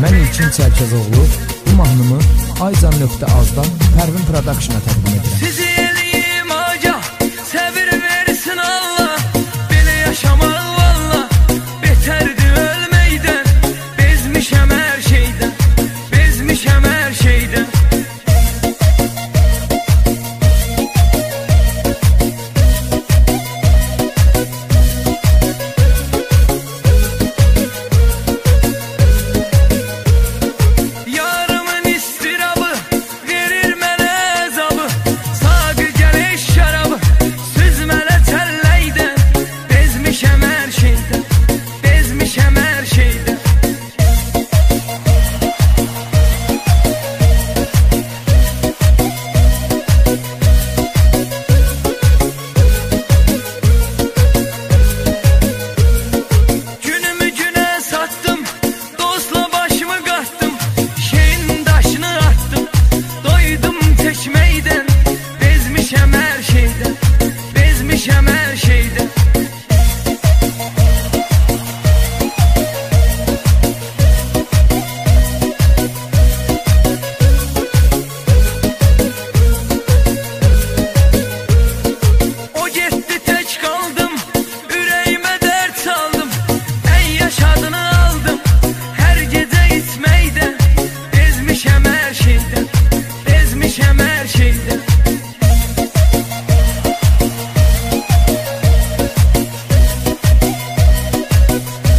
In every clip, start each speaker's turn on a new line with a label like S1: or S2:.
S1: Mən İlkin Çərkəzoğlu bu mahnımı Aycan.azdan Pərvin Production'a təqdim edirəm.
S2: Sizi eləyim agah, səbir versin Allah, belə yaşamaq valla, betərdir ölməkdən, bezmişəm hər şeydən, bezmişəm hər şeydən.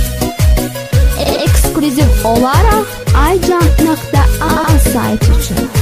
S3: Ekskluziv olaraq Aycan.az saytı üçün.